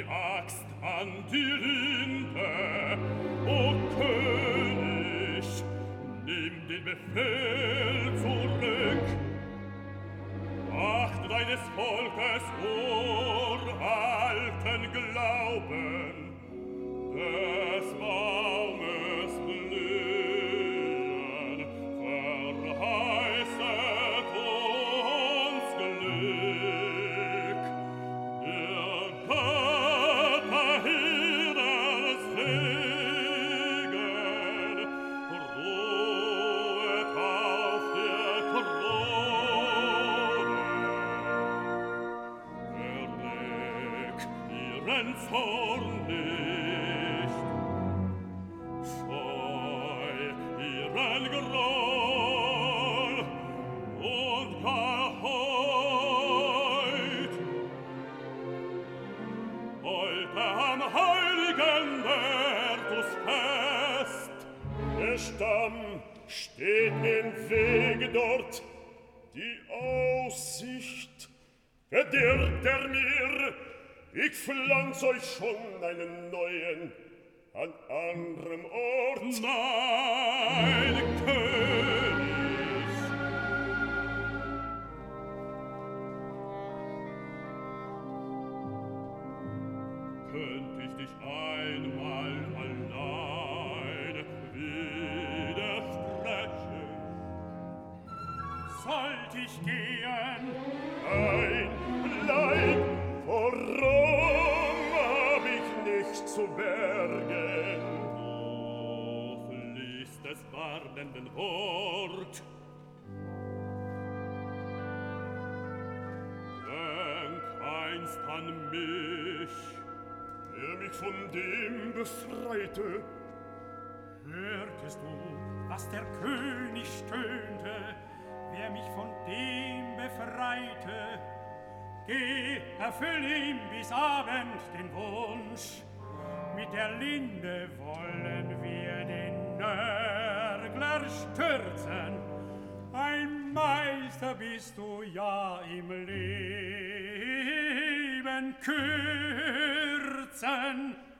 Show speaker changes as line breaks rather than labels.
die Axt an die Linde. O König, nimm den Befehl zurück. Achte deines Volkes uralten Glauben, des Baumes Blühen verheißet uns Glück. Der Götter Hirten Segen ruhet auf der Krone. Erregt ihren Zorn nicht, scheu ihren Groll und gar heute am heiligen Bertusfest. Der Stamm steht im Wege dort, die Aussicht verdirbt mir. Ich pflanz euch schon einen neuen an anderem Ort. Nein, König! Könnt ich dich einmal allein widersprechen? Sollt ich gehen? Nein, bleib! Warum hab ich nicht zu bergen? Du fließt des warnenden Wort. Denk einst an mich, der mich von dem befreite.
Hörtest du, was der König stöhnte, wer mich von dem befreite? Geh, erfüll ihm bis Abend den Wunsch. Mit der Linde wollen wir den Nörgler stürzen. Ein Meister bist du ja im Leben kürzen.